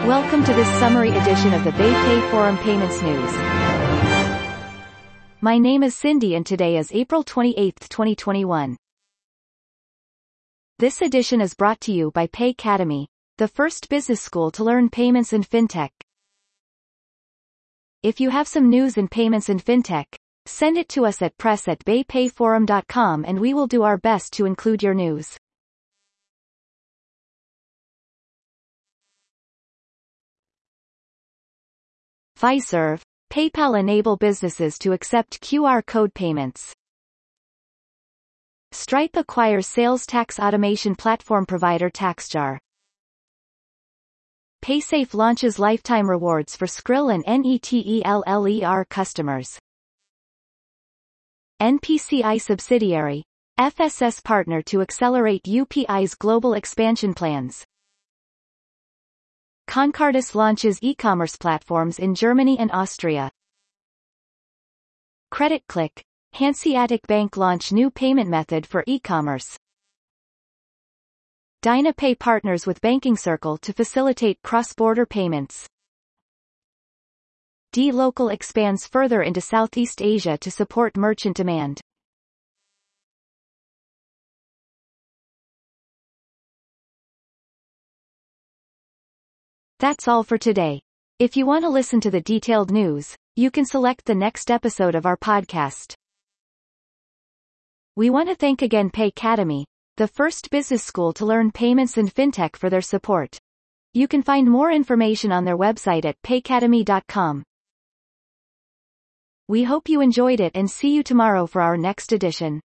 Welcome to this summary edition of the BayPay Forum Payments News. My name is Cindy and today is April 28, 2021. This edition is brought to you by Paycademy, the first business school to learn payments and fintech. If you have some news in payments and fintech, send it to us at press@baypayforum.com and we will do our best to include your news. Fiserv, PayPal enable businesses to accept QR code payments. Stripe acquires sales tax automation platform provider TaxJar. Paysafe launches lifetime rewards for Skrill and NETELLER customers. NPCI subsidiary, FSS partner to accelerate UPI's global expansion plans. Concardis launches e-commerce platforms in Germany and Austria. CreditClick, Hanseatic Bank launch new payment method for e-commerce. DynaPay partners with Banking Circle to facilitate cross-border payments. dLocal expands further into Southeast Asia to support merchant demand. That's all for today. If you want to listen to the detailed news, you can select the next episode of our podcast. We want to thank again Paycademy, the first business school to learn payments and fintech, for their support. You can find more information on their website at paycademy.com. We hope you enjoyed it and see you tomorrow for our next edition.